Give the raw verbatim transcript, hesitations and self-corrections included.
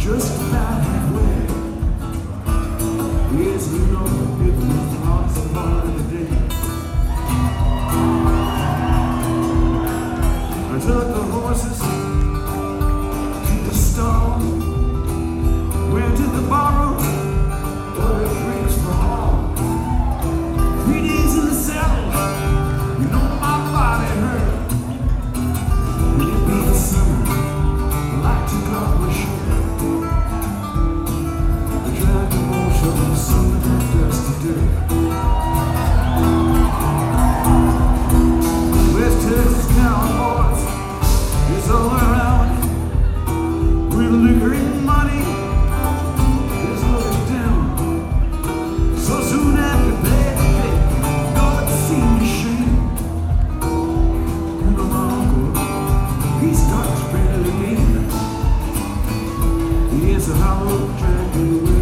just about halfway. Yes, you know it was the hardest part of the day. I took the horses to the stall, went to the barroom, ordered drinks for all. Three days in the saddle, you know my body hurt. Will it be the summer? I like to cut my shirt. I tried to motion on some of that dusty dirt. West Texas cowboys is all around. With liquor and money, there's no down. So soon after that, God seemed ashamed. You know my uncle, he starts spreading again. He is a hollow track in the